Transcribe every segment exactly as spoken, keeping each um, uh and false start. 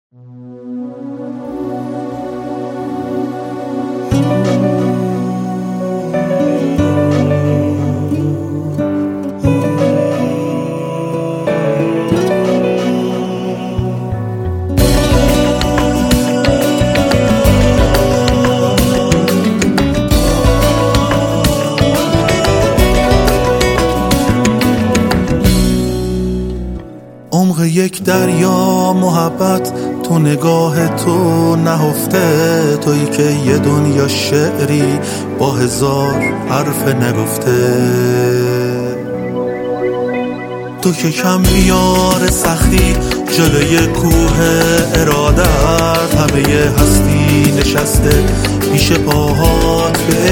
عمق یک دریا محبت تو نگاه تو نهفته، تویی که یه دنیا شعری با هزار حرف نگفته، تو که کم میار سختی جلوی کوه ارادت، همه هستی نشسته پیش پاهات به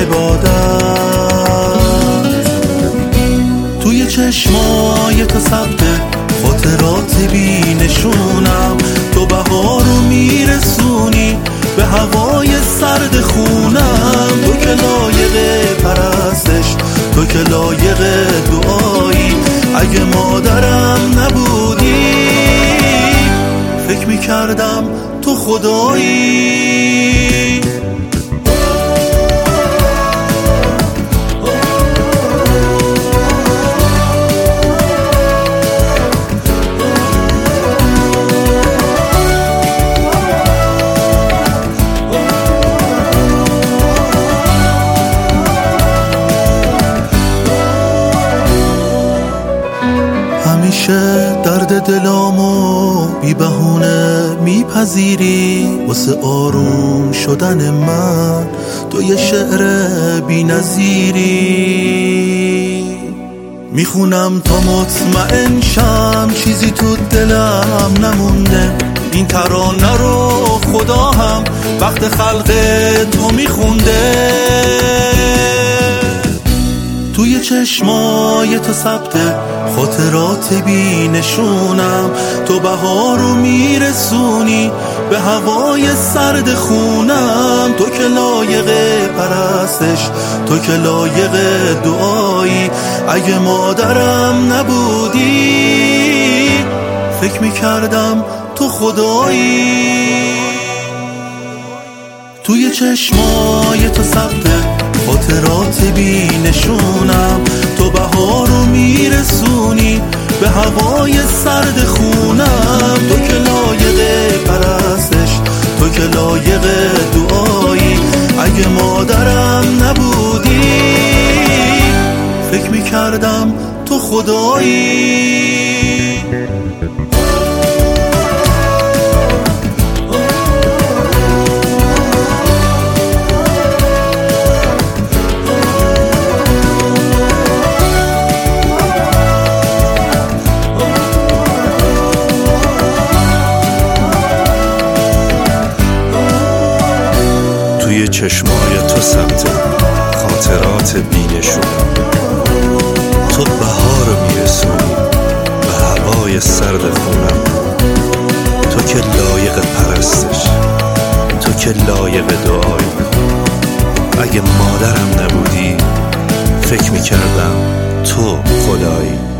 عبادت، توی چشمای تو ثبته خاطرات بی نشونم، تو بهارو میرسونی به هوای سرد خونم، تو که لایق پرستش، تو که لایق دعایی، اگه مادرم نبودی فکر میکردم تو خدایی. همیشه درد دلامو بی بهونه میپذیری، واسه آروم شدن من تو یه شعر بی نظیری، میخونم تا مطمئن شم چیزی تو دلم نمونده، این ترانه رو خدا هم وقت خلق تو میخونده، توی چشمای تو ثبته خاطرات بی نشونم، تو بهارو میرسونی به هوای سرد خونم، تو که لایق پرستش، تو که لایق دعایی، اگه مادرم نبودی فکر میکردم تو خدایی، توی چشمای تو ثبته خاطرات بی نشونم، تو بهارو میرسونی به هوای سرد خونم، تو که لایق پرستش، تو که لایق دعایی، اگه مادرم نبودی فکر میکردم تو خدایی. توی چشمای تو ثبت خاطرات بینشونم، تو بهار رو میرسونی به هوای سرد خونم، تو که لایق پرستش، تو که لایق دعایی، اگه مادرم نبودی فکر میکردم تو خدایی.